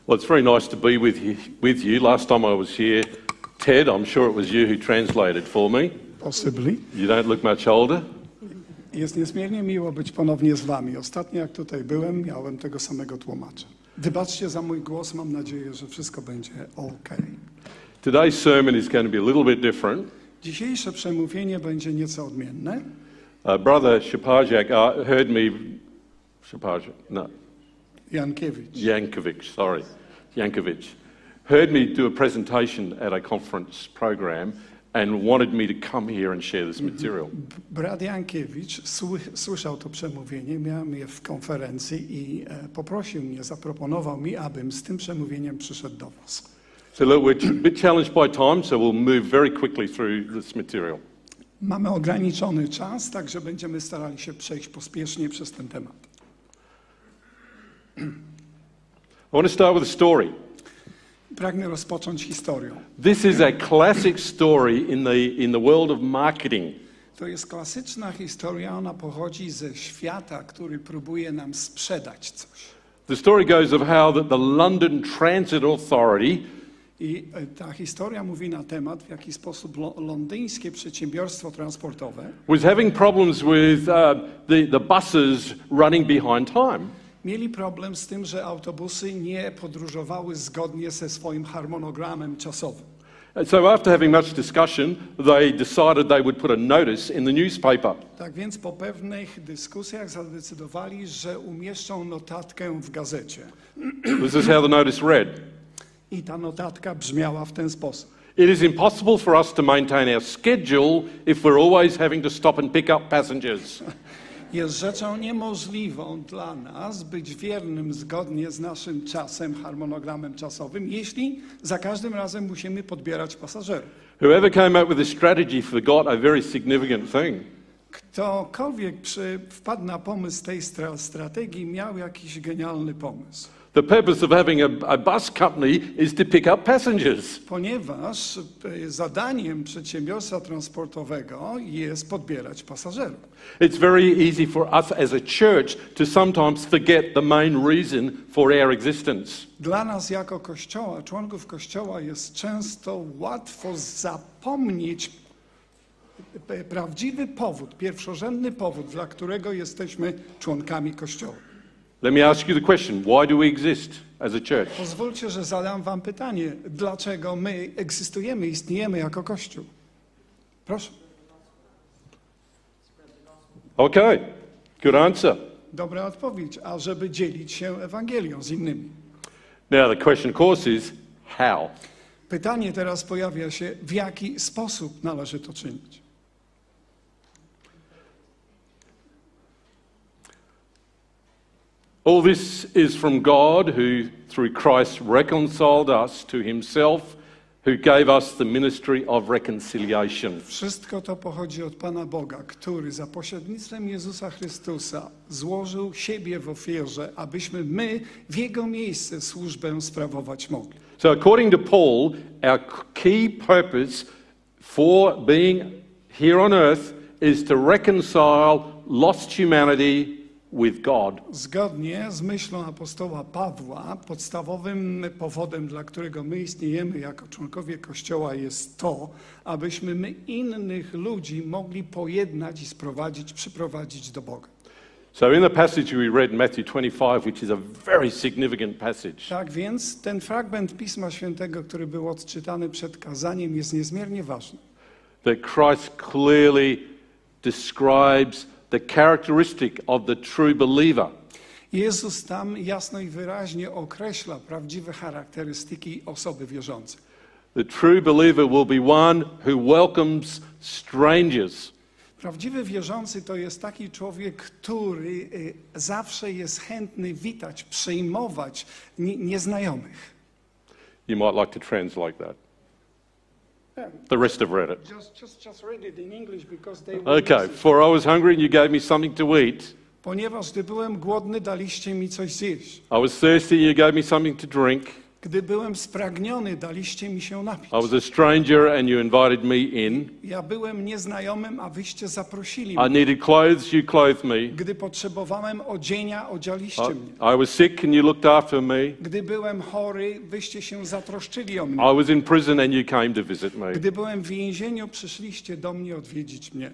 Well, it's very nice to be with you. Last time I was here, Ted, I'm sure it was you who translated for me. Possibly. You don't look much older. Jest niezmiernie miło być ponownie z wami. Ostatnio jak tutaj byłem, miałem tego samego tłumacza. Wybaczcie za mój głos, mam nadzieję, że wszystko będzie ok. Today's sermon is going to be a little bit different. Dzisiejsze przemówienie będzie nieco odmienne. Brother Shapajak heard me... Jankovic heard me do a presentation at a conference program and wanted me to come here and share this material. Brat Jankiewicz słyszał to przemówienie, miałem je w konferencji i poprosił mnie, zaproponował mi, abym z tym przemówieniem przyszedł do was. So look, we're a bit challenged by time, so we'll move very quickly through this material. Mamy ograniczony czas, także będziemy starali się przejść pospiesznie przez ten temat. I want to start with a story. Pragnę rozpocząć historią. This is a classic story in the world of marketing. To jest klasyczna historia, ona pochodzi ze świata, który próbuje nam sprzedać coś. The story goes of how that the London Transit Authority I ta historia mówi na temat, w jaki sposób londyńskie przedsiębiorstwo transportowe was having problems with the buses running behind time. mieli problem z tym, że autobusy nie podróżowały zgodnie ze swoim harmonogramem czasowym. So after having much discussion, they decided they would put a notice in the newspaper. Tak więc po pewnych dyskusjach zadecydowali, że umieszczą notatkę w gazecie. This is how the notice read. I ta notatka brzmiała w ten sposób. It is impossible for us to maintain our schedule if we're always having to stop and pick up passengers. Jest rzeczą niemożliwą dla nas być wiernym zgodnie z naszym czasem, harmonogramem czasowym, jeśli za każdym razem musimy podbierać pasażerów. Whoever came up with this strategy forgot a very significant thing. Ktokolwiek wpadł na pomysł tej strategii, miał jakiś genialny pomysł. The purpose of having a bus company is to pick up passengers. Ponieważ zadaniem przedsiębiorstwa transportowego jest podbierać pasażerów. It's very easy for us as a church to sometimes forget the main reason for our existence. Dla nas jako Kościoła, członków Kościoła jest często łatwo zapomnieć prawdziwy powód, pierwszorzędny powód, dla którego jesteśmy członkami Kościoła. Let me ask you the question, why do we exist as a church? Pozwólcie, że zadam wam pytanie, dlaczego my egzystujemy, istniejemy jako Kościół? Proszę. Okay, good answer. Dobra odpowiedź, a żeby dzielić się Ewangelią z innymi. Now the question of course is, how? Pytanie teraz pojawia się, w jaki sposób należy to czynić? All this is from God, who through Christ reconciled us to himself, who gave us the ministry of reconciliation. Wszystko to pochodzi od Pana Boga, który za pośrednictwem Jezusa Chrystusa złożył siebie w ofierze, abyśmy my w Jego miejsce służbę sprawować mogli. So according to Paul, our key purpose for being here on earth is to reconcile lost humanity with God. Zgodnie z myślą apostoła Pawła, podstawowym powodem, dla którego my istniejemy jako członkowie Kościoła, jest to, abyśmy my innych ludzi mogli pojednać i przyprowadzić do Boga. So in the passage we read in Matthew 25, which is a very significant passage. Tak więc ten fragment Pisma Świętego, który był odczytany przed kazaniem, jest niezmiernie ważny. That Christ clearly describes the characteristic of the true believer. Jezus tam jasno i wyraźnie określa prawdziwe charakterystyki osoby wierzącej. The true believer will be one who welcomes strangers. Prawdziwy wierzący to jest taki człowiek, który zawsze jest chętny witać, przyjmować nieznajomych. You might like to translate that. The rest have read it. Just read it in English because they will Okay, for I was hungry and you gave me something to eat. Ponieważ gdy byłem głodny, daliście mi coś zjeść. I was thirsty and you gave me something to drink. Gdy byłem spragniony, daliście mi się napić. I was a stranger and you invited me in. Ja byłem nieznajomym, a wyście zaprosili I mnie. needed clothes, you clothed me. Gdy potrzebowałem odzienia, odzialiście mnie. I was sick and you looked after me. Gdy byłem chory, wyście się zatroszczyli o mnie. I was in prison and you came to visit me. Gdy byłem w więzieniu, przyszliście do mnie odwiedzić mnie.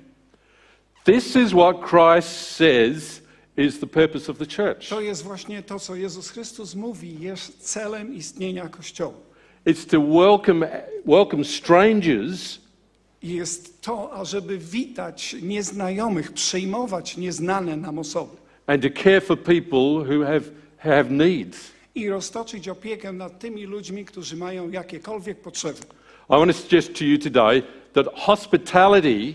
This is what Christ says is the purpose of the church. To jest właśnie to, co Jezus Chrystus mówi, jest celem istnienia Kościoła. It's to welcome strangers Jest to, ażeby witać nieznajomych, przyjmować nieznane nam osoby and to care for people who have needs. i roztoczyć opiekę nad tymi ludźmi, którzy mają jakiekolwiek potrzeby. I want to suggest to you today that hospitality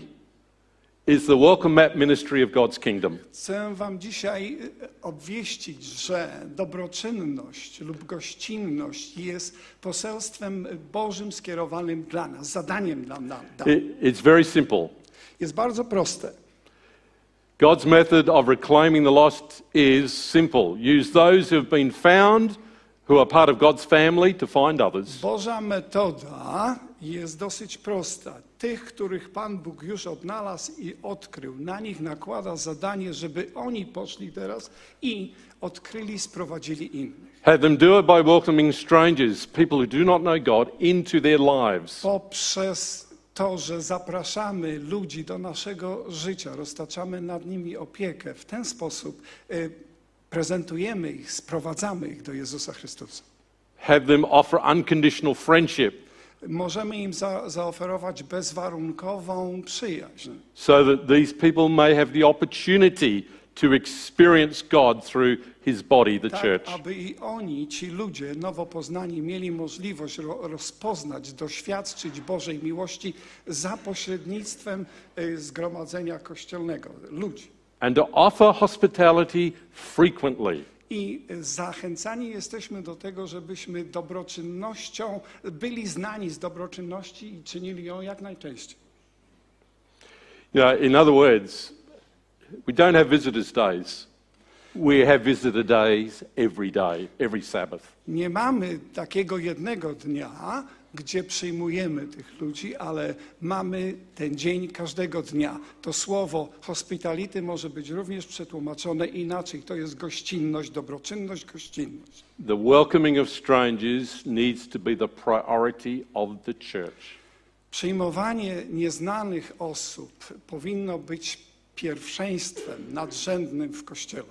is the welcome mat ministry of God's kingdom. Chcę wam dzisiaj obwieścić, że dobroczynność lub gościnność jest poselstwem Bożym skierowanym dla nas, zadaniem dla nas. It's very simple. Jest bardzo proste. God's method of reclaiming the lost is simple. Use those who have been found, who are part of God's family, to find others. Boża metoda jest dosyć prosta. Tych, których Pan Bóg już odnalazł i odkrył, na nich nakłada zadanie, żeby oni poszli teraz i odkryli, sprowadzili innych. Have them do it by welcoming strangers, people who do not know God, into their lives. Poprzez to, że zapraszamy ludzi do naszego życia, roztaczamy nad nimi opiekę, w ten sposób prezentujemy ich, sprowadzamy ich do Jezusa Chrystusa. Have them offer unconditional friendship Możemy im zaoferować bezwarunkową przyjaźń, so that these people may have the opportunity to experience God through His body, the tak church. aby i oni, ci ludzie nowo poznani, mieli możliwość rozpoznać, doświadczyć Bożej miłości za pośrednictwem zgromadzenia kościelnego, ludzi. And to offer hospitality frequently. I zachęcani jesteśmy do tego, żebyśmy dobroczynnością, byli znani z dobroczynności i czynili ją jak najczęściej. You know, in other words, we don't have visitors' days. We have visitor days every day, every Sabbath. Nie mamy takiego jednego dnia, gdzie przyjmujemy tych ludzi, ale mamy ten dzień każdego dnia. To słowo hospitality może być również przetłumaczone inaczej. To jest gościnność, dobroczynność, gościnność. The welcoming of strangers needs to be the priority of the church. Przyjmowanie nieznanych osób powinno być pierwszeństwem nadrzędnym w Kościele.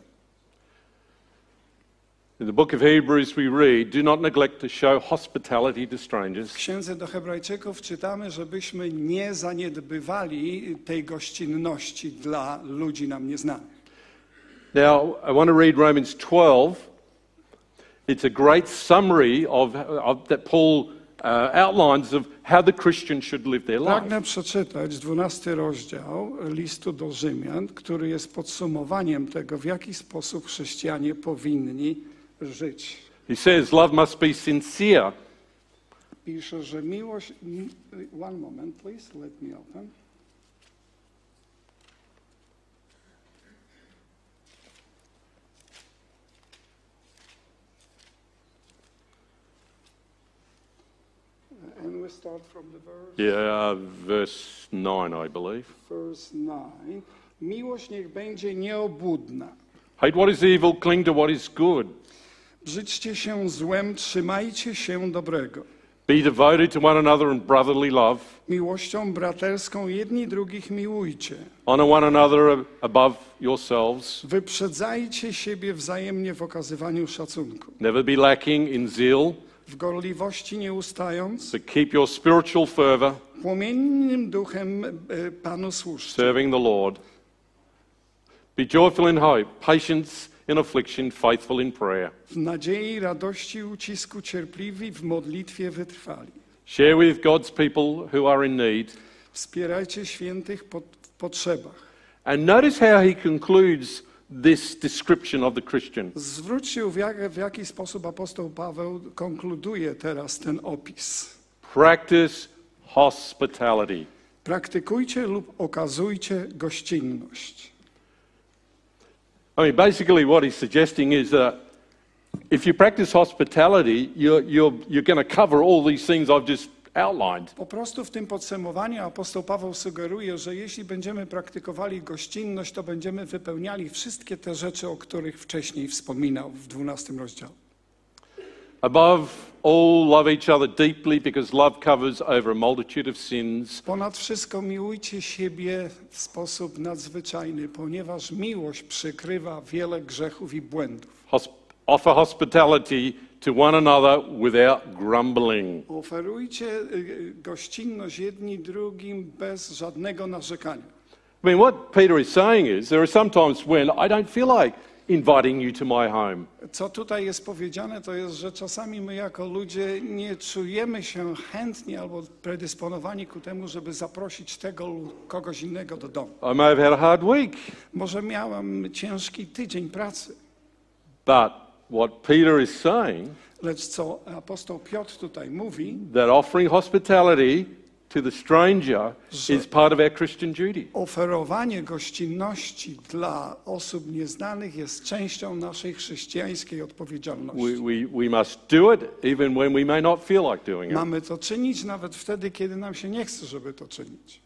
In the book of Hebrews we read, do not neglect to show hospitality to W strangers. Księdze do Hebrajczyków czytamy, żebyśmy nie zaniedbywali tej gościnności dla ludzi nam nieznanych. Now, I want to read Romans 12. It's a great summary of that Paul outlines of how the Christian should live their life. Pragnę przeczytać 12 rozdział listu do Rzymian, który jest podsumowaniem tego, w jaki sposób chrześcijanie powinni żyć. He says, love must be sincere. Pisze, że miłość... One moment, please, let me open. And we start from the verse... Yeah, verse 9, I believe. Verse 9. Miłość niech będzie nieobłudna. Hate what is evil, cling to what is good. Brzydźcie się złem, trzymajcie się dobrego. Be devoted to one another in brotherly love. Miłością braterską jedni drugich miłujcie. Honor one another above yourselves. Wyprzedzajcie siebie wzajemnie w okazywaniu szacunku. Never be lacking in zeal, W gorliwości nie ustając, but keep your spiritual fervor, płomiennym duchem Panu służcie. serving the Lord. Be joyful in hope, patience in affliction, faithful in prayer. W nadziei, radości i ucisku cierpliwi, w modlitwie wytrwali. Share with God's people who are in need. Wspierajcie świętych w potrzebach. And notice how he concludes this description of the Christian. Zwróćcie uwagę, w jaki sposób apostoł Paweł konkluduje teraz ten opis. Practice hospitality. Praktykujcie lub okazujcie gościnność. I mean, basically what he's suggesting is that If you practice hospitality, you're going to cover all these things I've just outlined. Po prostu w tym podsumowaniu apostoł Paweł sugeruje, że jeśli będziemy praktykowali gościnność, to będziemy wypełniali wszystkie te rzeczy, o których wcześniej wspominał w 12 rozdziale. Above all, love each other deeply because love covers over a multitude of sins. Ponad wszystko miłujcie siebie w sposób nadzwyczajny, ponieważ miłość przykrywa wiele grzechów i błędów. Offer hospitality to one another without grumbling. Oferujcie gościnność jedni drugim bez żadnego narzekania. I mean, what Peter is saying is there are some times when I don't feel like inviting you to my home. Co tutaj jest powiedziane, to jest, że czasami my jako ludzie nie czujemy się chętni albo predysponowani ku temu, żeby zaprosić tego lub kogoś innego do domu. I may have had a hard week. Może miałem ciężki tydzień pracy, But what Peter is saying, lecz co apostoł Piotr tutaj mówi, that offering hospitality to the stranger is part of our Christian duty. oferowanie gościnności dla osób nieznanych jest częścią naszej chrześcijańskiej odpowiedzialności. We must do it even when we may not feel like doing it. Mamy to czynić nawet wtedy, kiedy nam się nie chce, żeby to czynić.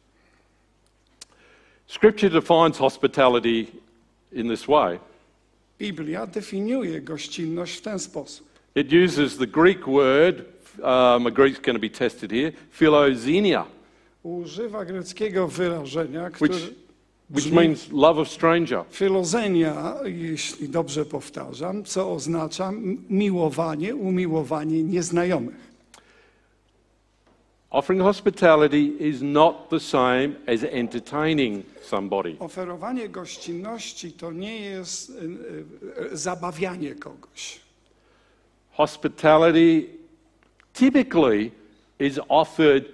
Scripture defines hospitality in this way. Biblia definiuje gościnność w ten sposób. It uses the Greek word, my Greek's going to be tested here, philoxenia, Używa greckiego wyrażenia, które which means love of stranger. filozenia, jeśli dobrze powtarzam, co oznacza miłowanie, umiłowanie nieznajomych. Offering hospitality is not the same as entertaining somebody. Oferowanie gościnności to nie jest zabawianie kogoś. Hospitality typically is offered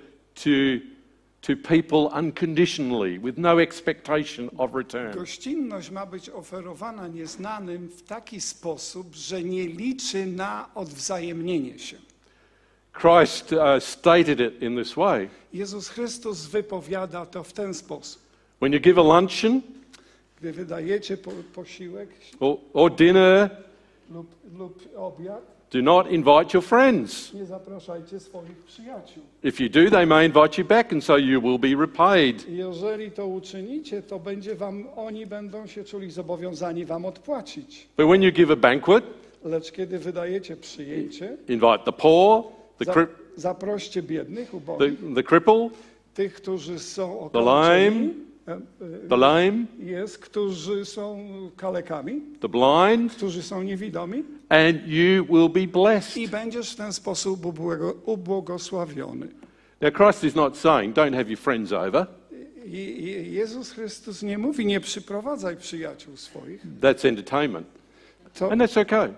to people unconditionally, with no expectation of return. Gościnność ma być oferowana nieznanym w taki sposób, że nie liczy na odwzajemnienie się. Christ stated it in this way. Jezus Chrystus wypowiada to w ten sposób. When you give a luncheon Gdy wydajecie posiłek or dinner, lub obiad, do not invite your friends. nie zapraszajcie swoich przyjaciół. If you do, they may invite you back, and so you will be repaid. Jeżeli to uczynicie, to oni będą się czuli zobowiązani wam odpłacić. But when you give a banquet, Lecz kiedy wydajecie przyjęcie, invite the poor, zaproście biednych, ubogich, the cripple, tych, którzy są the lame, okaleczeni, którzy są kalekami, the blind, którzy są niewidomi, and you will be blessed. i będziesz w ten sposób ubłogosławiony. Now, Christ is not saying, don't have your friends over. Jezus Chrystus nie mówi, nie przyprowadzaj przyjaciół swoich. That's entertainment. And that's okay.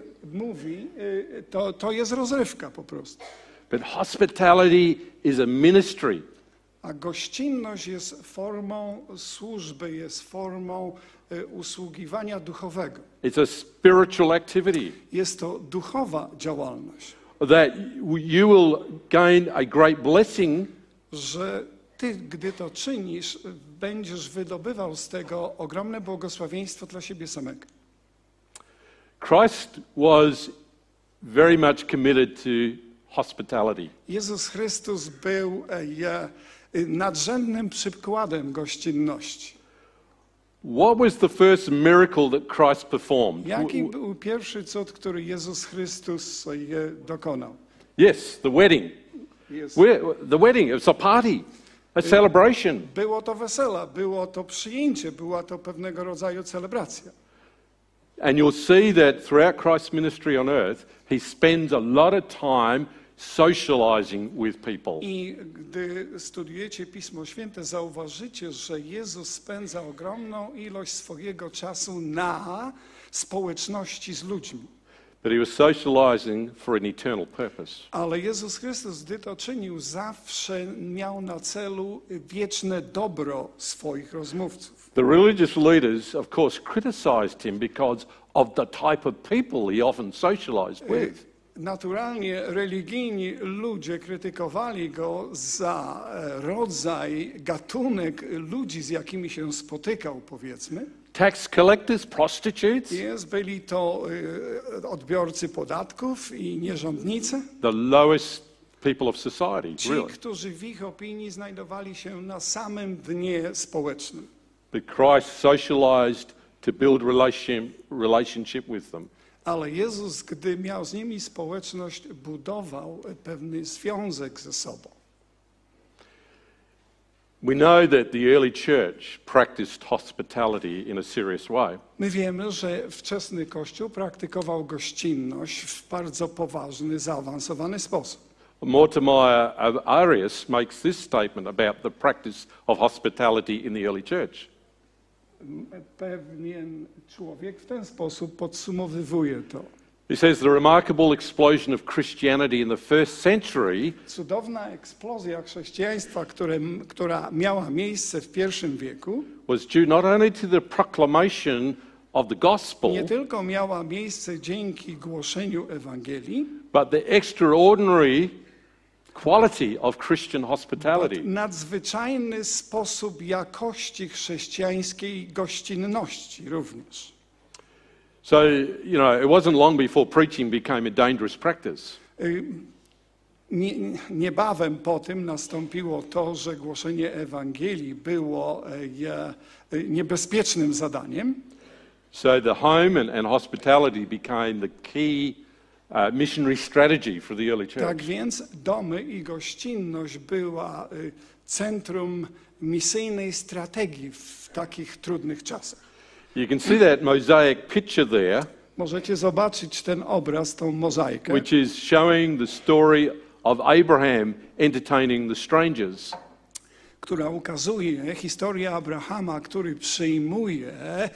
To jest rozrywka po prostu. But hospitality is a ministry. A gościnność jest formą służby, jest formą usługiwania duchowego. It's a spiritual activity. Jest to duchowa działalność. That you will gain a great blessing, że ty, gdy to czynisz, będziesz wydobywał z tego ogromne błogosławieństwo dla siebie samego. Christ was very much committed to hospitality. Jezus Chrystus był nadrzędnym przykładem gościnności. What was the first miracle that Christ performed? Jaki był pierwszy cud, który Jezus Chrystus dokonał? Yes, the wedding. The wedding, it was a party, a celebration. Było to wesela, było to przyjęcie, była to pewnego rodzaju celebracja. And you'll see that throughout Christ's ministry on earth, he spends a lot of time socializing with people. I gdy studiujecie Pismo Święte, zauważycie, że Jezus spędza ogromną ilość swojego czasu na społeczności z ludźmi. But he was socializing for an eternal purpose. Ale Jezus Chrystus, gdy to czynił, zawsze miał na celu wieczne dobro swoich rozmówców. The religious leaders, of course, criticized him because of the type of people he often socialized with. Naturalnie religijni ludzie krytykowali go za rodzaj, gatunek ludzi, z jakimi się spotykał, powiedzmy. tax collectors, prostitutes, Byli to odbiorcy podatków i nierządnicy. the lowest people of society, Ci, really. którzy w ich opinii znajdowali się na samym dnie społecznym. But Christ socialized to build relationship with them. Ale Jezus, gdy miał z nimi społeczność, budował pewny związek ze sobą. We know that the early church practiced hospitality in a serious way. My wiemy, że wczesny Kościół praktykował gościnność w bardzo poważny, zaawansowany sposób. Mortimer Arius makes this statement about the practice of hospitality in the early church. Pewien człowiek w ten sposób podsumowywuje to. He says the remarkable explosion of Christianity in the first century Cudowna eksplozja chrześcijaństwa, która miała miejsce w I wieku, was due not only to the proclamation of the gospel, nie tylko miała miejsce dzięki głoszeniu Ewangelii, but the extraordinary quality of Christian hospitality. nadzwyczajny sposób jakości chrześcijańskiej gościnności również. So, it wasn't long before preaching became a dangerous practice. Niebawem po tym nastąpiło to, że głoszenie Ewangelii było niebezpiecznym zadaniem. So the home and hospitality became the key missionary strategy for the early church. Tak więc domy i gościnność była centrum misyjnej strategii w takich trudnych czasach. You can see that mosaic picture there, Możecie zobaczyć ten obraz, tą mozaikę, which is showing the story of Abraham entertaining the strangers. która ukazuje historię Abrahama, który przyjmuje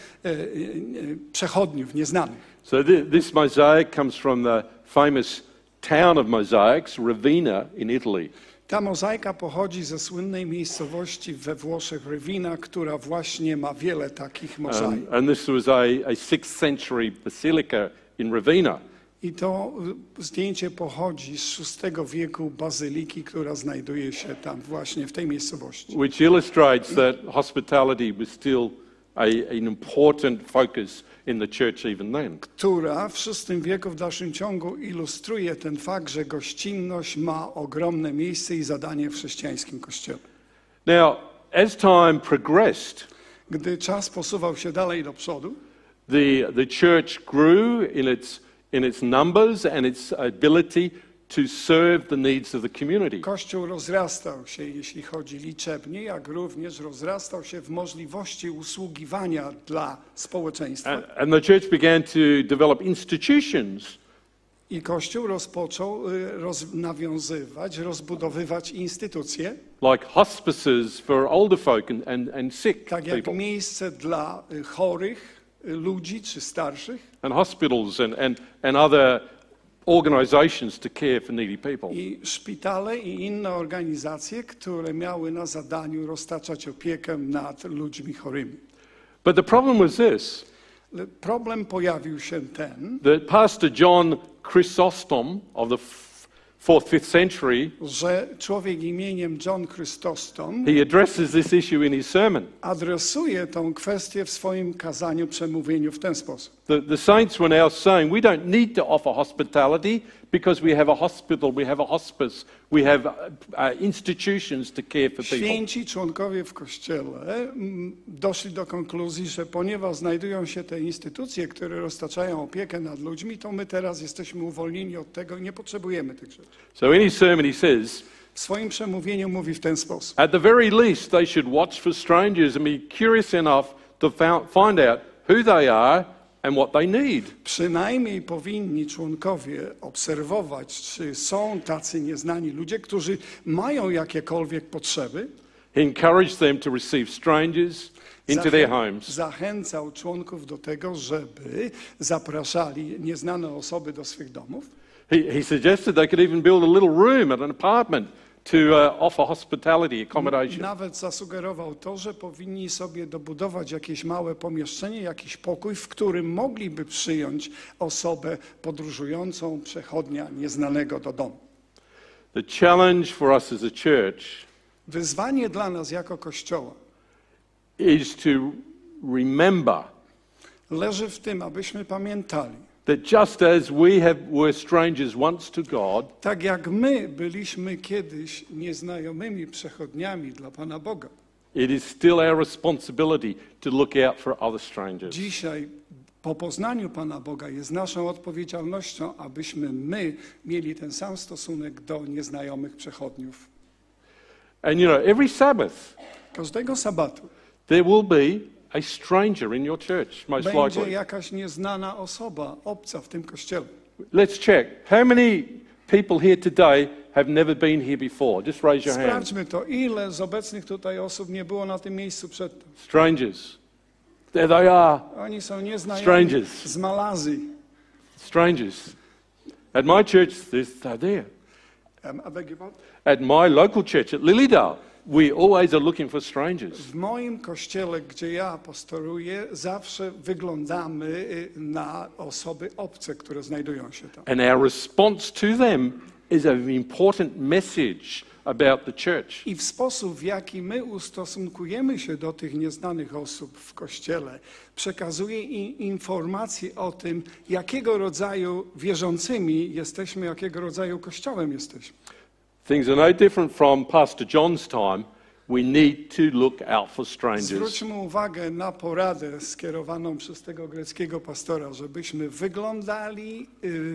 przechodniów nieznanych. So this mosaic comes from the famous town of mosaics, Ravenna in Italy. Ta mozaika pochodzi ze słynnej miejscowości we Włoszech Ravenna, która właśnie ma wiele takich mozaik. And this was a 6th century basilica in Ravenna. I to zdjęcie pochodzi z VI wieku bazyliki, która znajduje się tam właśnie w tej miejscowości. Which illustrates that hospitality was still an important focus in the church even then. Która w VI wieku w dalszym ciągu ilustruje ten fakt, że gościnność ma ogromne miejsce i zadanie w chrześcijańskim kościele. Now, as time progressed, Gdy czas posuwał się dalej do przodu, the church grew in its numbers and its ability to serve the needs of the community. Kościół rozrastał się, jeśli chodzi liczebnie, jak również rozrastał się w możliwości usługiwania dla społeczeństwa. And the church began to develop institutions I Kościół rozpoczął nawiązywać, rozbudowywać instytucje, like hospices for older folk and sick tak jak people, miejsce dla chorych ludzi czy starszych and hospitals and other organizations to care for needy people. i szpitale i inne organizacje, które miały na zadaniu roztaczać opiekę nad ludźmi chorymi. But the problem was this, Problem pojawił się ten, that Pastor John Chrysostom of the 4th, 5th century, że człowiek imieniem John Chrysostom he addresses this issue in his sermon. adresuje tą kwestię w swoim kazaniu, przemówieniu w ten sposób. The saints were now saying we don't need to offer hospitality because we have a hospital, we have a hospice, we have institutions to care for people. Święci członkowie w Kościele doszli do konkluzji, że ponieważ znajdują się te instytucje, które roztaczają opiekę nad ludźmi, to my teraz jesteśmy uwolnieni od tego i nie potrzebujemy tych rzeczy. So in his sermon he says, W swoim przemówieniu mówi w ten sposób. at the very least they should watch for strangers and be curious enough to find out who they are and what they need. Przynajmniej powinni członkowie obserwować, czy są tacy nieznani ludzie, którzy mają jakiekolwiek potrzeby. He encouraged them to receive strangers into their homes. Zachęcał członków do tego, żeby zapraszali nieznane osoby do swych domów. He suggested they could even build a little room at an apartment to offer hospitality accommodation. Nawet zasugerował to, że powinni sobie dobudować jakieś małe pomieszczenie, jakiś pokój, w którym mogliby przyjąć osobę podróżującą, przechodnia nieznanego do domu. The challenge for us as a church Wyzwanie dla nas jako Kościoła is to remember leży w tym, abyśmy pamiętali, that just as we were strangers once to God, tak jak my byliśmy kiedyś nieznajomymi przechodniami dla Pana Boga, it is still our responsibility to look out for other strangers. dzisiaj po poznaniu Pana Boga jest naszą odpowiedzialnością, abyśmy my mieli ten sam stosunek do nieznajomych przechodniów. And you know, every Sabbath Każdego sabatu there will be a stranger in your church, most będzie likely. jakaś nieznana osoba, obca w tym kościele. Let's check. How many people here today have never been here before? Just raise your hand. Sprawdźmy to, ile z obecnych tutaj osób nie było na tym miejscu przedtem. Strangers. There they are. Oni są nieznajomi Strangers. z Malazji. Strangers. At my church, they're there. I beg your pardon? At my local church at Lilydale, we always are looking for strangers. W moim kościele, gdzie ja pastoruję, zawsze wyglądamy na osoby obce, które znajdują się tam. And our response to them is an important message about the church. I w sposób, w jaki my ustosunkujemy się do tych nieznanych osób w kościele, przekazuje informacje o tym, jakiego rodzaju wierzącymi jesteśmy, jakiego rodzaju kościołem jesteśmy. Things are no different from Pastor John's time. We need to look out for strangers. Zwróćmy uwagę na poradę skierowaną przez tego greckiego pastora, żebyśmy wyglądali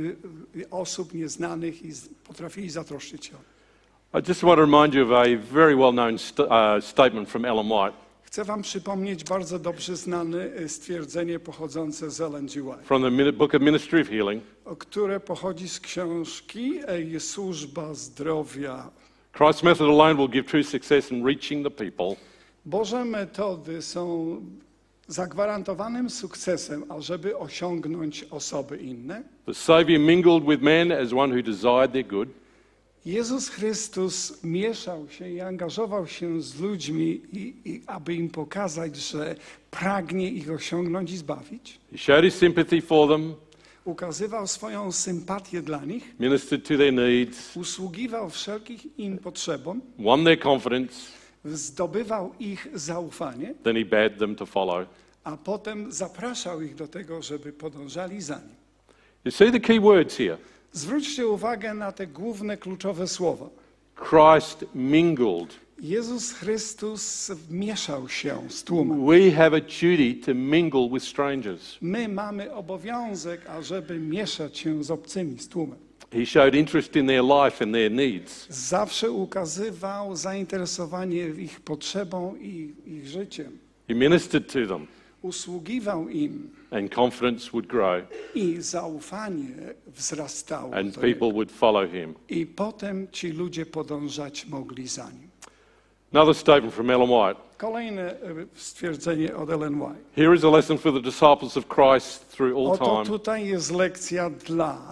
osób nieznanych i potrafili zatroszczyć się. I just want to remind you of a very well-known statement from Ellen White. Chcę wam przypomnieć bardzo dobrze znane stwierdzenie pochodzące z Ellen G. White, From the Book of Ministry of Healing. które pochodzi z książki Służba Zdrowia. Christ's method alone will give true success in reaching the people. Boże metody są zagwarantowanym sukcesem, ażeby osiągnąć osoby inne. The Saviour mingled with men as one who desired their good. Jezus Chrystus mieszał się i angażował się z ludźmi, aby im pokazać, że pragnie ich osiągnąć i zbawić. He showed his sympathy for them, Ukazywał swoją sympatię dla nich, ministered to their needs, usługiwał wszelkich im potrzebom, won their confidence, zdobywał ich zaufanie, then he bade them to follow. a potem zapraszał ich do tego, żeby podążali za nim. You see the key words here. Zwróćcie uwagę na te główne, kluczowe słowa. Christ mingled. Jezus Chrystus mieszał się z tłumem. We have a duty to mingle with strangers. My mamy obowiązek, ażeby mieszać się z obcymi, z tłumem. He showed interest in their life and their needs. Zawsze ukazywał zainteresowanie ich potrzebą i ich życiem. He ministered to them, Usługiwał im and confidence would grow, i zaufanie wzrastało. and do niego. people would follow him. I potem ci ludzie podążać mogli za nim. Another statement from Ellen White. Kolejne stwierdzenie od Ellen White. Here is a lesson for the disciples of Christ through all Oto time. tutaj jest lekcja dla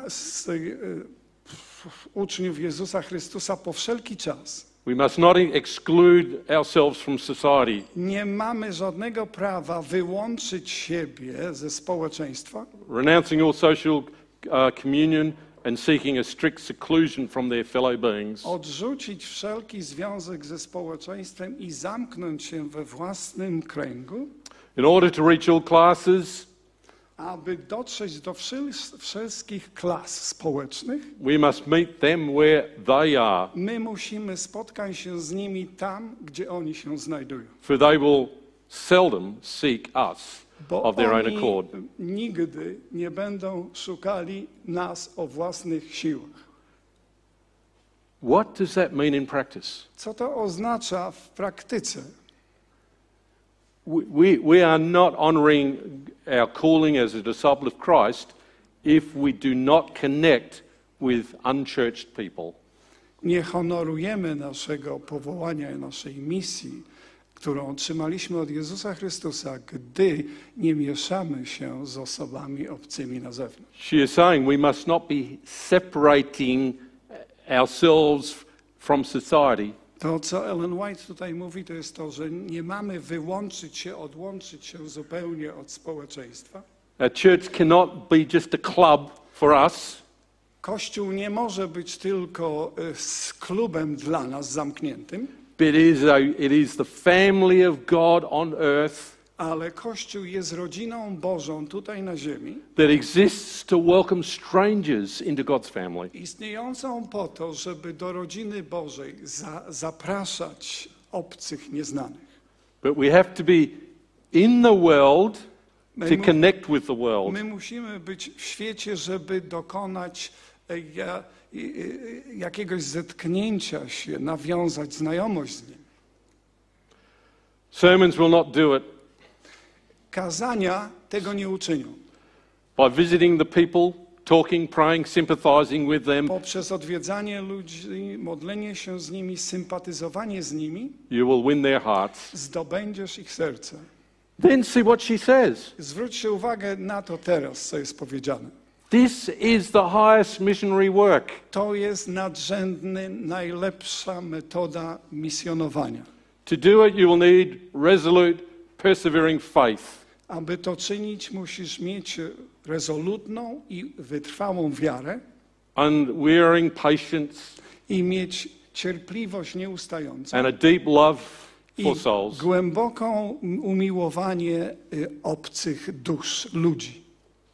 uczniów Jezusa Chrystusa po wszelki czas. We must not exclude ourselves from society. Nie mamy żadnego prawa wyłączyć siebie ze społeczeństwa, Renouncing all social communion and seeking a strict seclusion from their fellow beings. odrzucić wszelki związek ze społeczeństwem i zamknąć się we własnym kręgu, In order to reach all classes, aby dotrzeć do wszystkich klas społecznych. we must meet them where they are, My musimy spotkać się z nimi tam, gdzie oni się znajdują. for they will seldom seek us Bo of their own oni accord. nigdy nie będą szukali nas o własnych siłach. What does that mean in practice? Co to oznacza w praktyce? We are not honoring our calling as a disciple of Christ if we do not connect with unchurched people. Nie honorujemy naszego powołania i naszej misji, którą otrzymaliśmy od Jezusa Chrystusa, gdy nie mieszamy się z osobami obcymi na zewnątrz. She is saying we must not be separating ourselves from society. To, co Ellen White tutaj mówi, to jest to, że nie mamy wyłączyć się, odłączyć się zupełnie od społeczeństwa. A church cannot be just a club for us. Kościół nie może być tylko z klubem dla nas zamkniętym, But it is the family of God on earth, Ale Kościół jest rodziną Bożą tutaj na ziemi, that exists to welcome strangers into God's family. istniejącą po to, żeby do rodziny Bożej zapraszać obcych, nieznanych. But we have to be in the world to My mu- connect with the world. My musimy być w świecie, żeby dokonać jakiegoś zetknięcia się, nawiązać znajomość z nim. Sermons will not do it Kazania tego nie uczynią. by visiting the people, talking, praying, sympathizing with them. Poprzez odwiedzanie ludzi, modlenie się z nimi, sympatyzowanie z nimi, You will win their hearts. zdobędziesz ich serce. Then see what she says. Zwróćcie uwagę na to teraz, co jest powiedziane. This is the highest missionary work. To jest nadrzędny, najlepsza metoda misjonowania. To do it, you will need resolute, persevering faith. Aby to czynić, musisz mieć rezolutną i wytrwałą wiarę Unwearying patience, i mieć cierpliwość nieustającą and a deep love i for souls. głęboką umiłowanie obcych dusz, ludzi.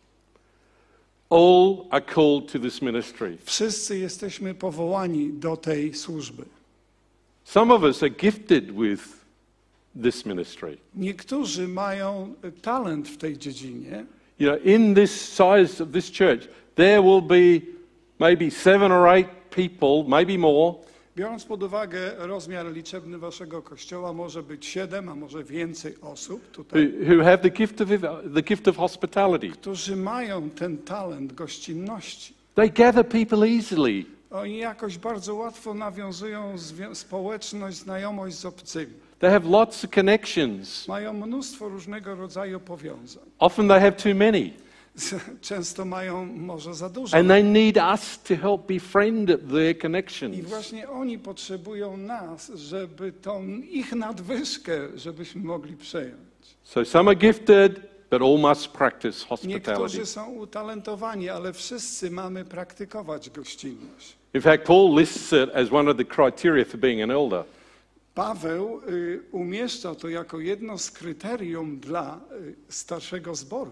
All are called to this ministry. Wszyscy jesteśmy powołani do tej służby. Some of us are gifted with this ministry. Niektórzy mają talent w tej dziedzinie. You know, in this size of this church, there will be maybe 7 or 8 people, maybe more, Biorąc pod uwagę rozmiar liczebny waszego kościoła, może być 7, a może więcej osób tutaj, who have the gift of hospitality. którzy mają ten talent gościnności. They gather people easily. Oni jakoś bardzo łatwo nawiązują społeczność, znajomość z obcymi. They have lots of connections. Mają mnóstwo różnego rodzaju powiązań. Often they have too many. Często mają może za dużo. And they need us to help befriend their I connections. właśnie oni potrzebują nas, żeby tą ich nadwyżkę, żebyśmy mogli przejąć. So some are gifted, but all must practice hospitality. Niektórzy są utalentowani, ale wszyscy mamy praktykować gościnność. In fact, Paul lists it as one of the criteria for being an elder. Paweł umieszcza to jako jedno z kryterium dla starszego zboru.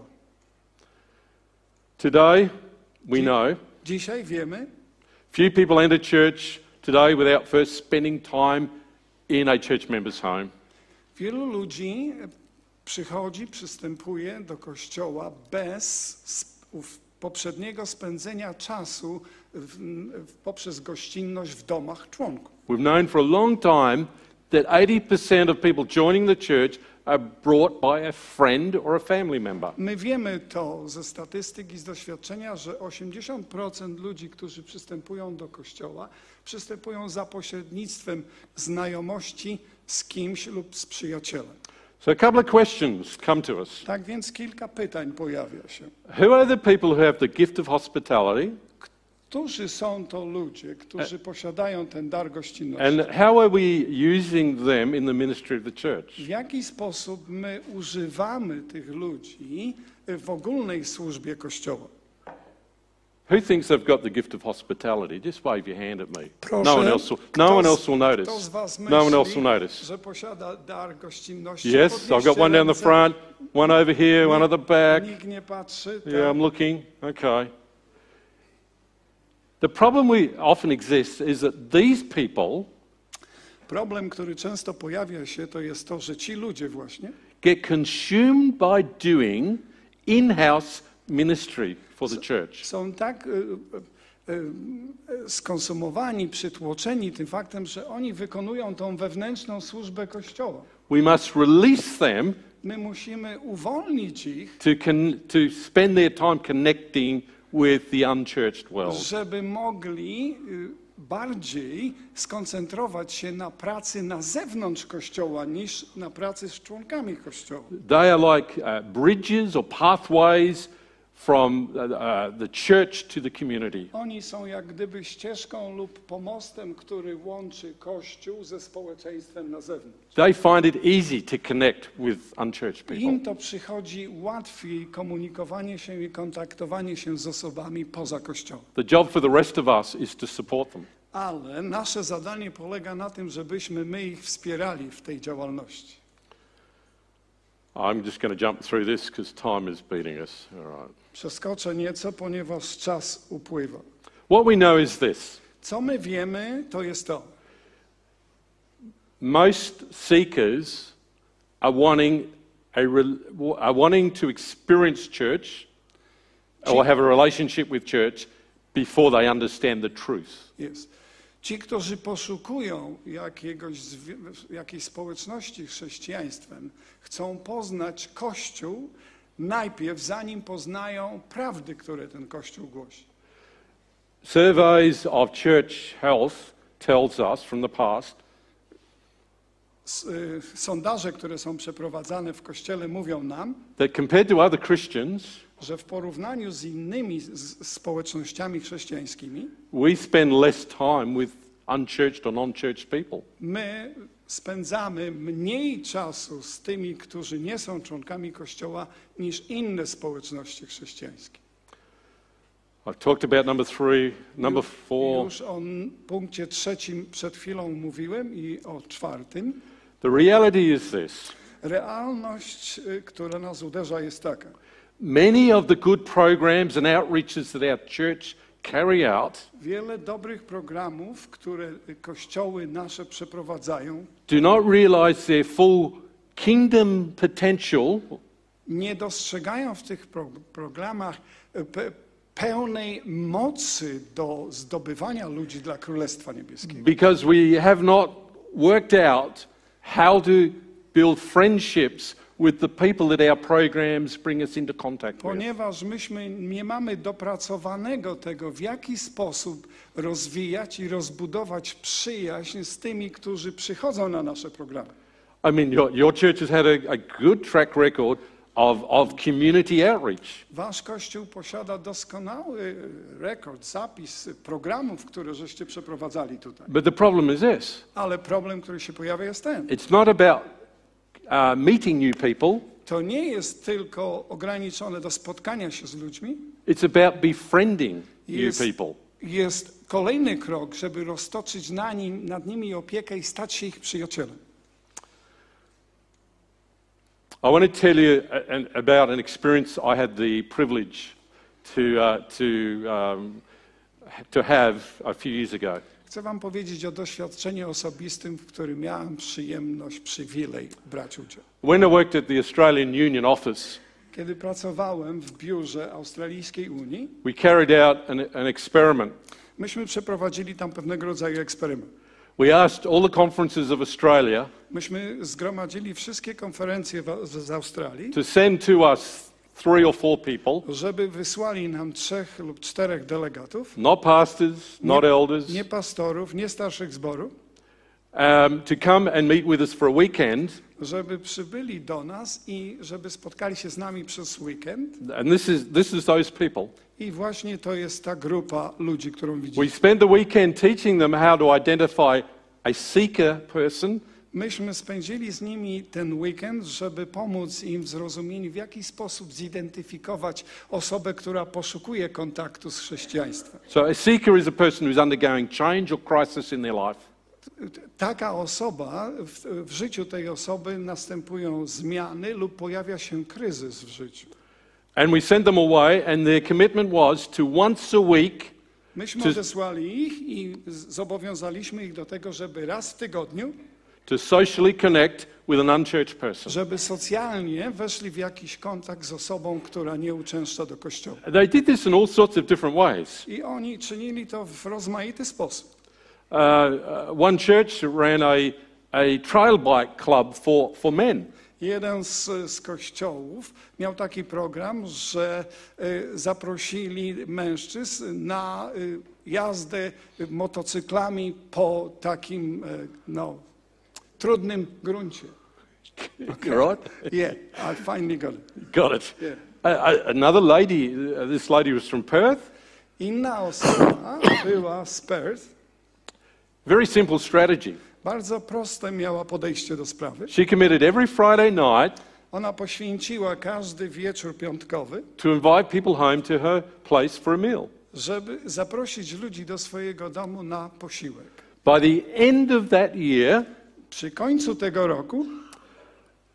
Today, we know, Dzisiaj wiemy, few people enter church today without first spending time in a church member's home. wielu ludzi przystępuje do kościoła bez poprzedniego spędzenia czasu poprzez gościnność w domach członków. We've known for a long time that 80% of people joining the church are brought by a friend or a family member. My wiemy to ze statystyk i z doświadczenia, że 80% ludzi, którzy przystępują do kościoła, przystępują za pośrednictwem znajomości z kimś lub z przyjacielem. So a couple of questions come to us. Tak więc kilka pytań pojawia się. Who are the people who have the gift of hospitality? Którzy są to ludzie, którzy posiadają ten dar gościnności? And how are we using them in the ministry of the church? W jaki sposób my używamy tych ludzi w ogólnej służbie Kościoła? Who thinks they've got the gift of hospitality? Just wave your hand at me. Proszę, No one else will Kto notice. z was No one else myśli, will notice. że posiada dar gościnności? Yes, I've got Podnieście one down the ręce. front, one over here, one at the back. Nikt nie patrzy. Tak. Yeah, I'm looking. Okay. The problem we often exists is that these people Problem, który często pojawia się, to jest to, że ci ludzie właśnie get consumed by doing in-house ministry for the church. są tak skonsumowani, przytłoczeni tym faktem, że oni wykonują tą wewnętrzną służbę Kościoła. We must release them My musimy uwolnić ich, to spend their time connecting with the unchurched world. żeby mogli bardziej skoncentrować się na pracy na zewnątrz Kościoła niż na pracy z członkami Kościoła. They are like bridges or pathways from the church to the community. Oni są jak gdyby ścieżką lub pomostem, który łączy Kościół ze społeczeństwem na zewnątrz. They find it easy to connect with unchurched people. Im to przychodzi łatwiej komunikowanie się i kontaktowanie się z osobami poza Kościołem. The job for the rest of us is to support them. Ale nasze zadanie polega na tym, żebyśmy my ich wspierali w tej działalności. I'm just going to jump through this because time is beating us. All right. Przeskoczę nieco, ponieważ czas upływa. What we know is this. Co my wiemy, to jest to. Most seekers are wanting to experience church or have a relationship with church before they understand the truth. Jest. Ci, którzy poszukują jakiejś społeczności chrześcijaństwem, chcą poznać Kościół najpierw, zanim poznają prawdy, które ten Kościół głosi. Surveys of church health tells us from the past Sondaże, które są przeprowadzane w Kościele, mówią nam, that compared to other Christians, że w porównaniu z innymi społecznościami chrześcijańskimi, we spend less time with unchurched or non-churched people. my spędzamy mniej czasu z tymi, którzy nie są członkami Kościoła, niż inne społeczności chrześcijańskie. I've talked about number 3, number 4. Już o punkcie 3 przed chwilą mówiłem i o 4. The reality is this. Realność, która nas uderza, jest taka. Many of the good programs and outreaches that our church carry out Wiele dobrych programów, które kościoły nasze przeprowadzają, do not realize their full kingdom potential nie dostrzegają w tych programach pełnej mocy do zdobywania ludzi dla Królestwa Niebieskiego. because we have not worked out how to build friendships with the people that our programs bring us into contact with. Ponieważ myśmy nie mamy dopracowanego tego, w jaki sposób rozwijać i rozbudować przyjaźń z tymi, którzy przychodzą na nasze programy. I mean, your church has had a good track record of community outreach. Wasz Kościół posiada doskonały rekord, zapis programów, które żeście przeprowadzali tutaj. But the problem is this. Ale problem, który się pojawia, jest ten. It's not about meeting new people. To nie jest tylko ograniczone do spotkania się z ludźmi. It's about befriending new Jest, people. jest kolejny krok, żeby roztoczyć nad nimi opiekę i stać się ich przyjacielem. I want to tell you about an experience I had the privilege to have a few years ago. Chcę wam powiedzieć o doświadczeniu osobistym, w którym miałem przyjemność, przywilej brać udział. When I worked at the Australian Union office, Kiedy pracowałem w biurze Australijskiej Unii, we carried out an experiment. myśmy przeprowadzili tam pewnego rodzaju eksperyment. We asked all the conferences of Australia Myśmy zgromadzili wszystkie konferencje z Australii, to send to us 3 or 4 people, żeby wysłali nam 3 lub 4 delegatów, not pastors, not elders, nie pastorów, nie starszych zboru, to come and meet with us for a weekend. żeby przybyli do nas i żeby spotkali się z nami przez weekend. And this is those people. I właśnie to jest ta grupa ludzi, którą We widzicie. spend the weekend teaching them how to identify a seeker person, Myśmy spędzili z nimi ten weekend, żeby pomóc im w zrozumieniu, w jaki sposób zidentyfikować osobę, która poszukuje kontaktu z chrześcijaństwem. So a seeker is a person who's undergoing change or crisis in their life. Taka osoba, w życiu tej osoby następują zmiany lub pojawia się kryzys w życiu. And we sent them away, and their commitment was to once a week Myśmy odesłali ich i zobowiązaliśmy ich do tego, żeby raz w tygodniu, to socially connect with an unchurched person. żeby socjalnie weszli w jakiś kontakt z osobą, która nie uczęszcza do kościoła. They did this in all sorts of different ways. I oni czynili to w rozmaity sposób. One church ran a trail bike club for men. Jeden z kościołów miał taki program, że zaprosili mężczyzn na jazdę motocyklami po takim trudnym gruncie. Right? Yeah, I finally got it. Got it. Yeah. Another lady, this lady was from Perth. Inna osoba była z Perth. Very simple strategy. Bardzo proste miała podejście do sprawy. She committed every Friday night Ona poświęciła każdy wieczór piątkowy, to invite people home to her place for a meal. żeby zaprosić ludzi do swojego domu na posiłek. By the end of that year, Przy końcu tego roku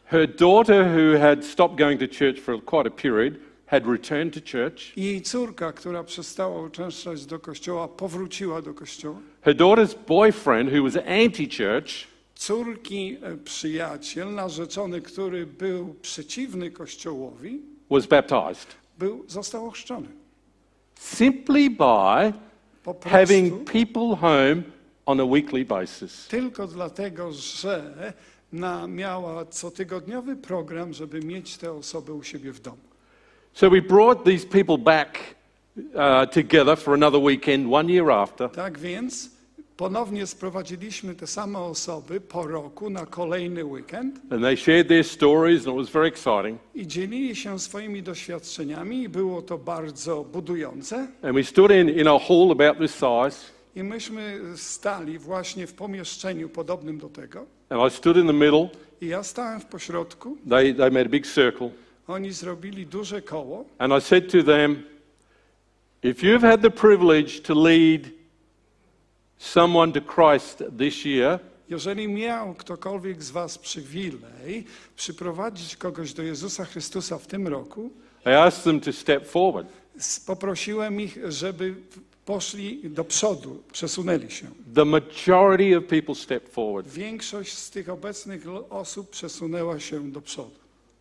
Her daughter, who had stopped going to church for quite a period, had returned to church. I jej córka, która przestała uczęszczać do kościoła, powróciła do kościoła. Her daughter's boyfriend, who was anti-church, Córki przyjaciel, narzeczony, który był przeciwny kościołowi, was baptized. Został ochrzczony. Simply by Po prostu having people home on a weekly basis. tylko dlatego, że miała cotygodniowy program, żeby mieć te osoby u siebie w domu. So we brought these people back together for another weekend 1 year after. Tak więc ponownie sprowadziliśmy te same osoby po roku na kolejny weekend And they shared their stories, and it was very exciting. i dzielili się swoimi doświadczeniami i było to bardzo budujące. And we stood in a hall about this size, I myśmy stali właśnie w pomieszczeniu podobnym do tego. and I stood in the middle. I ja stałem w pośrodku, They made a big circle. oni zrobili duże koło And I said to them, if you've had the privilege to lead someone to Christ this year, jeżeli miał ktokolwiek z was przywilej przyprowadzić kogoś do Jezusa Chrystusa w tym roku, I asked them to step forward. poprosiłem ich, żeby poszli do przodu, przesunęli się. The majority of people stepped forward. Większość z tych obecnych osób przesunęła się do przodu.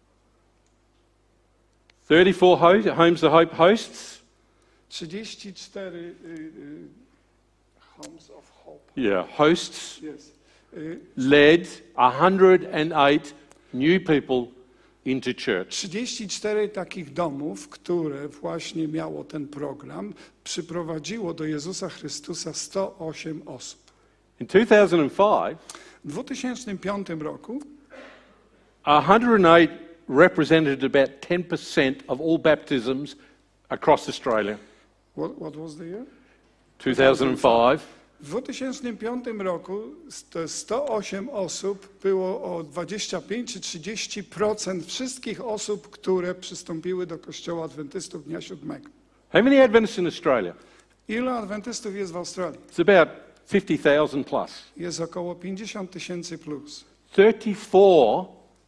34 Homes of Hope hosts. 34 Homes of Hope. Yeah, hosts Yes. led 108 new people into church. 34 takich domów, które właśnie miało ten program, przyprowadziło do Jezusa Chrystusa 108 osób. In 2005, W 2005 roku 108 represented about 10% of all baptisms across Australia. what was the year? 2005. W 2005 roku te 108 osób było o 25 czy 30% wszystkich osób, które przystąpiły do Kościoła Adwentystów Dnia Siódmego. How many Adventists in Australia? Ilu adwentystów jest w Australii? It's about 50,000 plus. Jest około 50 000 plus. 34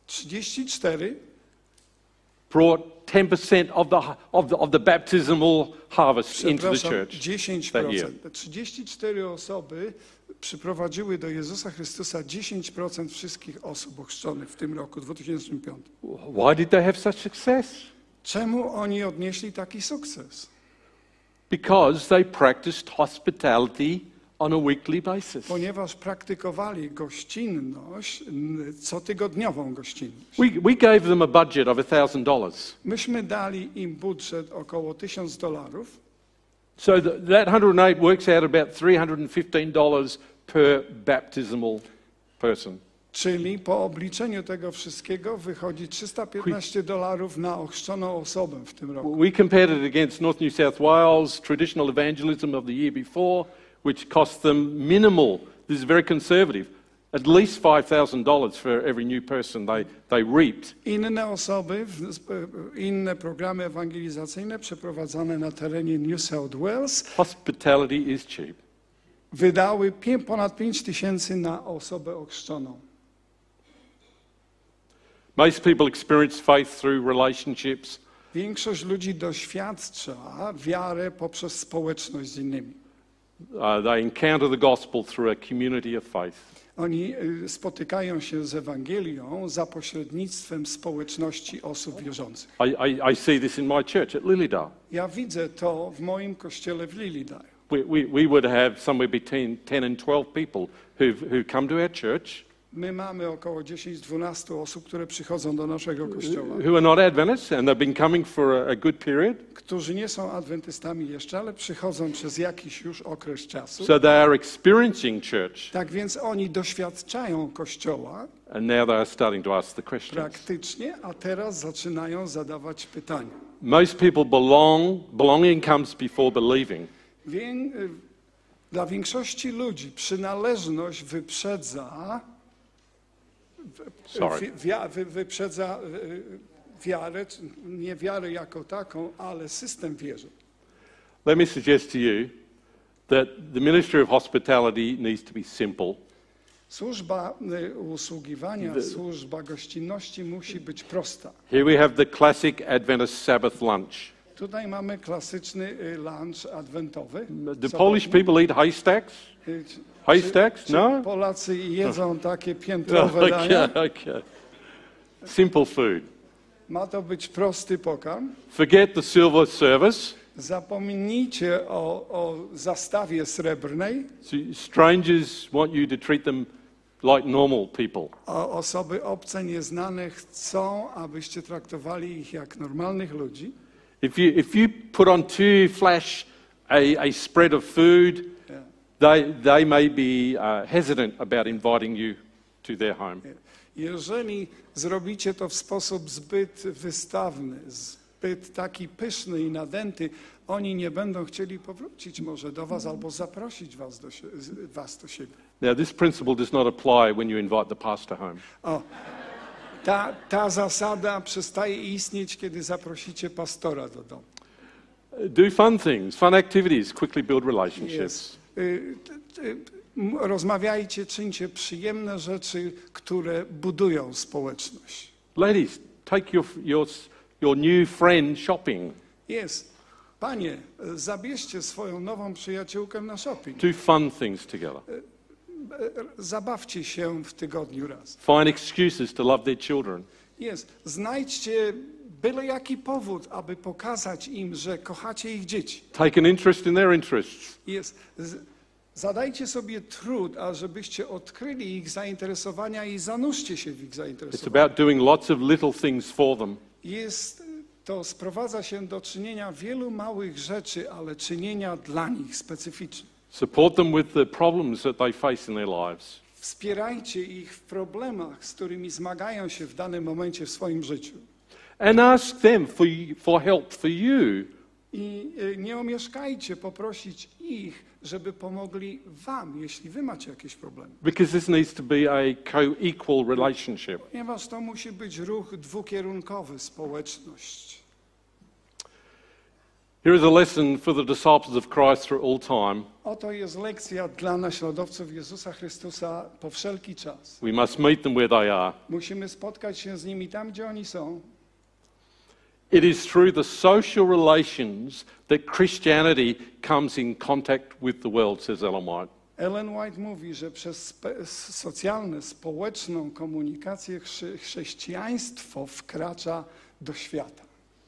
34 brought 10% of the baptismal harvest into the przepraszam, church. 10%. Te 34 osoby przyprowadziły do Jezusa Chrystusa 10% wszystkich osób ochrzczonych w tym roku 2005. Why did they have such success? Czemu oni odnieśli taki sukces? Because they practiced hospitality on a weekly basis. Ponieważ praktykowali gościnność, cotygodniową gościnność. We gave them a budget of $1,000. Myśmy dali im budżet około $1000. So that 108 works out about $315 per baptismal person. Czyli po obliczeniu tego wszystkiego wychodzi $315 na ochrzczoną osobę w tym roku. We compared it against North New South Wales traditional evangelism of the year before, which cost them minimal. This is very conservative. At least $5,000 for every new person they reaped. Inne osoby, inne programy ewangelizacyjne przeprowadzane na terenie New South Wales Hospitality is cheap. wydały ponad 5000 na osobę ochrzczoną. Most people experience faith through relationships. Większość ludzi doświadcza wiarę poprzez społeczność z innymi. They encounter the gospel through a community of faith. Oni spotykają się z Ewangelią za pośrednictwem społeczności osób wierzących. I see this in my church at Lilydale. Ja widzę to w moim kościele w Lilydale. We would have somewhere between 10 and 12 people who come to our church My mamy około 10-12 osób, które przychodzą do naszego kościoła, who are not Adventists, and they've been coming for a good period. którzy nie są adwentystami jeszcze, ale przychodzą przez jakiś już okres czasu. So they are experiencing church, Tak więc oni doświadczają kościoła and now they are starting to ask the questions. praktycznie, a teraz zaczynają zadawać pytania. Most people belonging comes before believing. Dla większości ludzi przynależność wyprzedza wyprzedza wiarę, nie wiarę jako taką, ale system wierzy. Let me suggest to you that the ministry of hospitality needs to be simple. Służba usługiwania, służba gościnności musi być prosta. Here we have the classic Adventist Sabbath lunch. Tutaj mamy klasyczny lunch adwentowy. Do Polish people eat haystacks? Haystacks? No? Polacy jedzą takie piętrowe dania. Okay. Simple food. Ma to być prosty pokarm. Forget the silver service. Zapomnijcie o zastawie srebrnej. Strangers want you to treat them like normal people. Osoby obce, nieznane chcą, abyście traktowali ich jak normalnych ludzi. If you put on too flash a spread of food, they may be hesitant about inviting you to their home. Jeżeli zrobicie to w sposób zbyt wystawny, zbyt taki pyszny i nadęty, oni nie będą chcieli powrócić może do was albo zaprosić was do siebie. Now, this principle does not apply when you invite the pastor home. Ta zasada przestaje istnieć, kiedy zaprosicie pastora do domu. Do fun things, fun activities, quickly build relationships. Rozmawiajcie, czyńcie przyjemne rzeczy, które budują społeczność. Ladies, take your new friend shopping. Panie, zabierzcie swoją nową przyjaciółkę na shopping. Do fun things together. Zabawcie się w tygodniu raz. Find excuses to love their children. Znajdźcie byle jaki powód, aby pokazać im, że kochacie ich dzieci. Take an interest in their interests. Zadajcie sobie trud, ażebyście odkryli ich zainteresowania i zanurzcie się w ich It's zainteresowaniach. about doing lots of little things for them. To sprowadza się do czynienia wielu małych rzeczy, ale czynienia dla nich specyficznie. Support them with the problems that they face in their lives. Wspierajcie ich w problemach, z którymi zmagają się w danym momencie w swoim życiu. And ask them for help for you. I nie omieszkajcie poprosić ich, żeby pomogli wam, jeśli wy macie jakieś problemy. Because this needs to be a co-equal relationship. Ponieważ to musi być ruch dwukierunkowy, społeczność. Here is a lesson for the disciples of Christ through all time. Oto jest lekcja dla naśladowców Jezusa Chrystusa po wszelki czas. We must meet them where they are. Musimy spotkać się z nimi tam, gdzie oni są. It is through the social relations that Christianity comes in contact with the world, says Ellen White. Ellen White mówi, że przez socjalną, społeczną komunikację chrześcijaństwo wkracza do świata.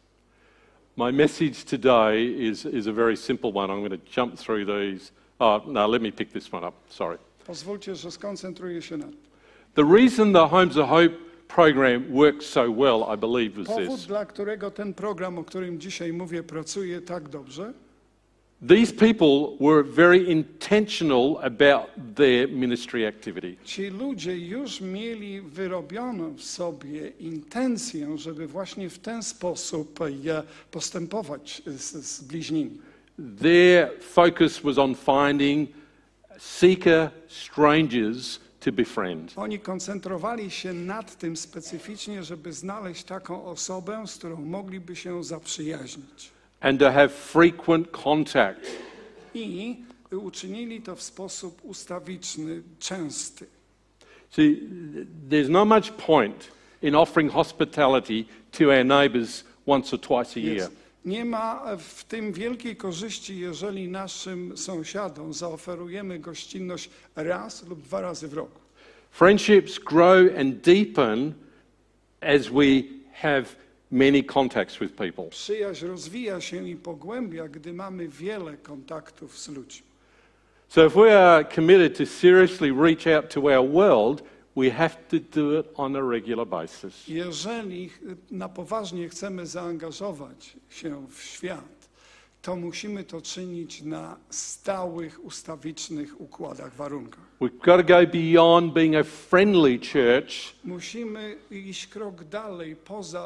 My message today is a very simple one. I'm going to jump through these. No, let me pick this one up. Sorry. Pozwólcie, że skoncentruję się na tym. The reason the Homes of Hope program works so well, I believe, is Powód, this. dla którego ten program, o którym dzisiaj mówię, pracuje tak dobrze. These people were very intentional about their ministry activity. Ci ludzie już mieli wyrobioną w sobie intencję, żeby właśnie w ten sposób postępować z bliźnimi. Their focus was on finding seeker strangers to befriend. Oni koncentrowali się nad tym specyficznie, żeby znaleźć taką osobę, z którą mogliby się zaprzyjaźnić. And to have frequent contact. I uczynili to w sposób ustawiczny, częsty. See, there's not much point in offering hospitality to our neighbours once or twice a year. Nie ma w tym wielkiej korzyści, jeżeli naszym sąsiadom zaoferujemy gościnność raz lub 2 razy w roku. Friendships grow and deepen as we have many contacts with people. Przyjaźń rozwija się i pogłębia, gdy mamy wiele kontaktów z ludźmi. So if we are committed to seriously reach out to our world, we have to do it on a regular basis. Jeżeli na poważnie chcemy zaangażować się w świat, to musimy to czynić na stałych, ustawicznych układach, warunkach. We've got to go beyond being a friendly church. Musimy iść krok dalej, poza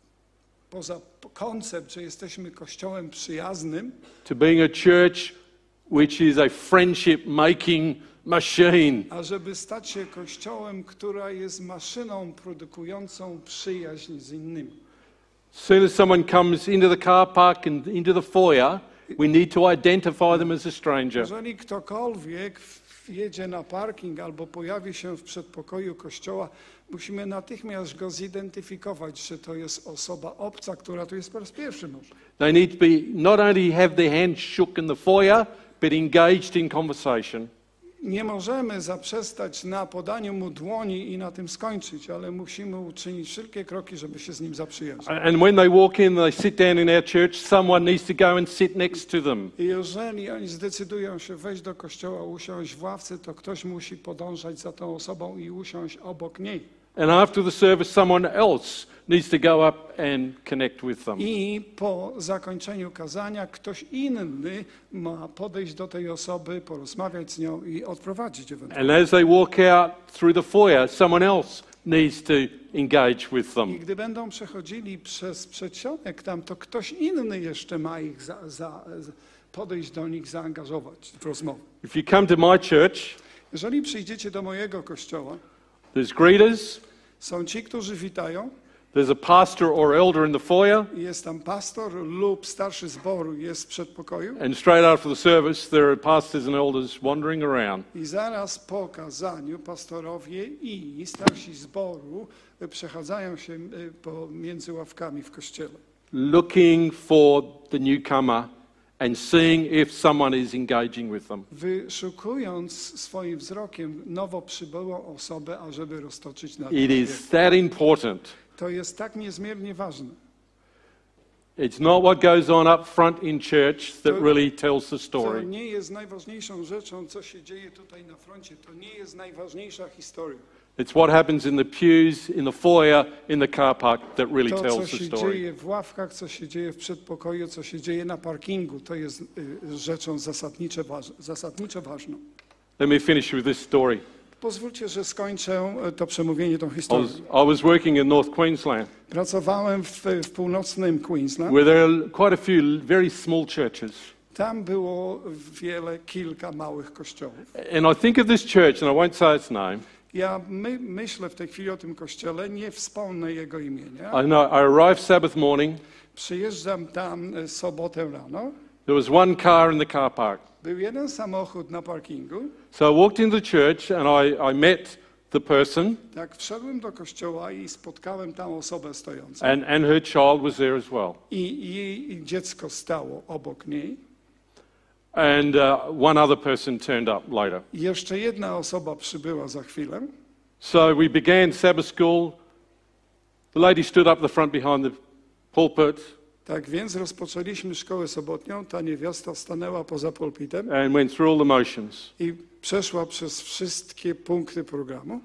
koncept, że jesteśmy kościołem przyjaznym, To being a church which is a friendship-making machine. a żeby stać się kościołem, która jest maszyną produkującą przyjaźń z innymi. As soon as someone comes into the car park and into the foyer, we need to identify them as a stranger. Jeżeli ktokolwiek jedzie na parking albo pojawi się w przedpokoju kościoła, musimy natychmiast go zidentyfikować, że to jest osoba obca, która tu jest po raz pierwszy może. They need to be not only have their hands shook in the foyer, but engaged in conversation. Nie możemy zaprzestać na podaniu mu dłoni i na tym skończyć, ale musimy uczynić wszelkie kroki, żeby się z nim zaprzyjaźnić. And when they walk in, they sit down in our church, someone needs to go and sit next to them. I jeżeli oni zdecydują się wejść do kościoła, usiąść w ławce, to ktoś musi podążać za tą osobą i usiąść obok niej. And after the service, someone else needs to go up and connect with them. I po zakończeniu kazania ktoś inny ma podejść do tej osoby, porozmawiać z nią i odprowadzić ewentualnie. And as they walk out through the foyer, someone else needs to engage with I them. gdy będą przechodzili przez przedsionek tam, to ktoś inny jeszcze ma ich podejść do nich, zaangażować w rozmowę. If you come to my church, Jeżeli przyjdziecie do mojego kościoła, there's greeters, są ci, którzy witają, there's a pastor or elder in the foyer, i jest tam pastor lub starszy zboru jest w przedpokoju and straight after the service, there are pastors and elders wandering around, i zaraz po kazaniu pastorowie i starsi zboru przechadzają się między ławkami w kościele, looking for the newcomer and seeing if someone is engaging with them. wyszukując swoim wzrokiem nowo przybyłą osobę, ażeby roztoczyć na It is that important. To jest tak niezmiernie ważne. It's not what goes on up front in church that really tells the To story. nie jest najważniejszą rzeczą, co się dzieje tutaj na froncie. To nie jest najważniejsza historia. It's what happens in the pews, in the foyer, in the car park that really To, co tells the się story. dzieje w ławkach, co się dzieje w przedpokoju, co się dzieje na parkingu, to jest rzeczą zasadniczo ważną. Let me finish with this story. Pozwólcie, że skończę to przemówienie, tą historię. I was working in North Queensland, Pracowałem w północnym Queensland. where there are quite a few very small churches. Tam było kilka małych kościołów. And I think of this church, and I won't say its name. Ja myślę w tej chwili o tym kościele, nie wspomnę jego imienia. I arrived Sabbath morning. Przyjeżdżam tam sobotę rano. There was one car in the car park. Był jeden samochód na parkingu. So I walked into the church and I met the person, Tak, wszedłem do kościoła i spotkałem tam osobę stojącą. and her child was there as well. I jej dziecko stało obok niej. And one other person turned up later. I jeszcze jedna osoba przybyła za chwilę. So we began Sabbath school. The lady stood up the front behind the pulpit Tak więc rozpoczęliśmy szkołę sobotnią. Ta niewiasta stanęła poza pulpitem and went through all the motions. i przeszła przez wszystkie punkty programu.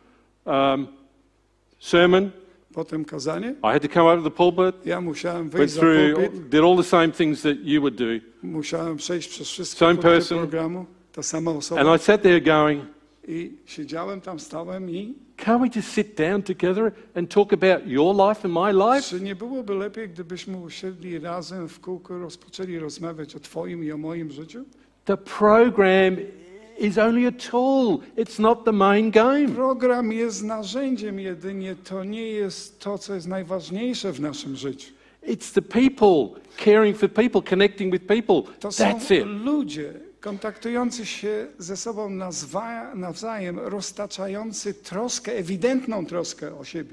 Sermon, Potem kazanie. I had to come up to the pulpit, Ja musiałem went wyjść za through, pulpit. did all the same things that you would do. Musiałem przejść przez wszystkie Same punkty person. programu. Ta sama osoba. And I sat there going, I siedziałem tam, stałem i can't we just sit down together and talk about your life and my life? czy nie byłoby lepiej, gdybyśmy usiedli razem w kółko, rozpoczęli rozmawiać o twoim i o moim życiu? The program is only a tool. It's not the main game. Program jest narzędziem jedynie, to nie jest to, co jest najważniejsze w naszym życiu. It's the people, caring for people, connecting with people. To są That's it. ludzie kontaktujący się ze sobą nawzajem, roztaczający troskę, ewidentną troskę o siebie.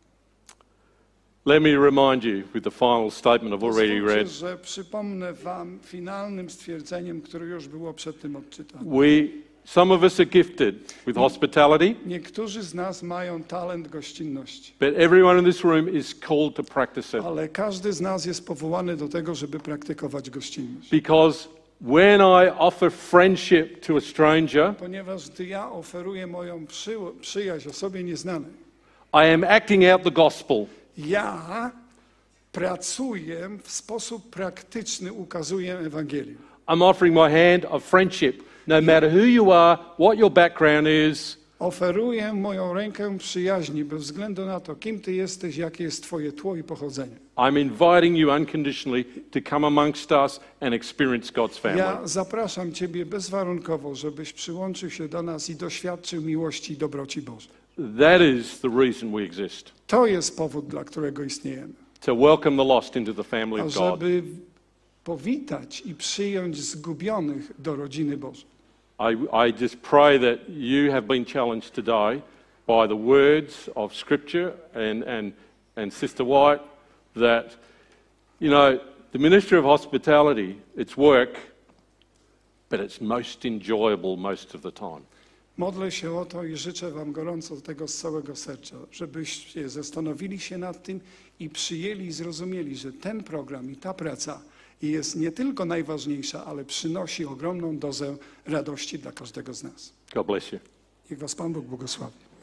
Let me remind you with the final statement I've already Pozwólcie, read. że przypomnę wam finalnym stwierdzeniem, które już było przed tym odczytane. Some of us are gifted with hospitality, Niektórzy z nas mają talent gościnności, but everyone in this room is called to practice it. ale każdy z nas jest powołany do tego, żeby praktykować gościnność. Because when I offer friendship to a stranger, Ponieważ gdy ja oferuję moją przyjaźń osobie nieznanej, I am acting out the gospel. ja pracuję w sposób praktyczny, ukazuję Ewangelię. I'm offering my hand of friendship, no matter who you are, what your background is. Oferuję moją rękę przyjaźni bez względu na to, kim ty jesteś, jakie jest twoje tło i pochodzenie. I'm inviting you unconditionally to come amongst us and experience God's family. Ja zapraszam ciebie bezwarunkowo, żebyś przyłączył się do nas i doświadczył miłości i dobroci Bożej. That is the reason we exist. To jest powód, dla którego istniejemy. To welcome the lost into the family of God. Ażeby powitać i przyjąć zgubionych do rodziny Bożej. I just pray that you have been challenged today by the words of Scripture and Sister White that, you know, the ministry of hospitality, it's work, but it's most enjoyable most of the time. Modlę się o to i życzę wam gorąco tego z całego serca, żebyście zastanowili się nad tym i przyjęli i zrozumieli, że ten program i ta praca jest nie tylko najważniejsza, ale przynosi ogromną dozę radości dla każdego z nas. God bless you. Niech was Pan Bóg błogosławi.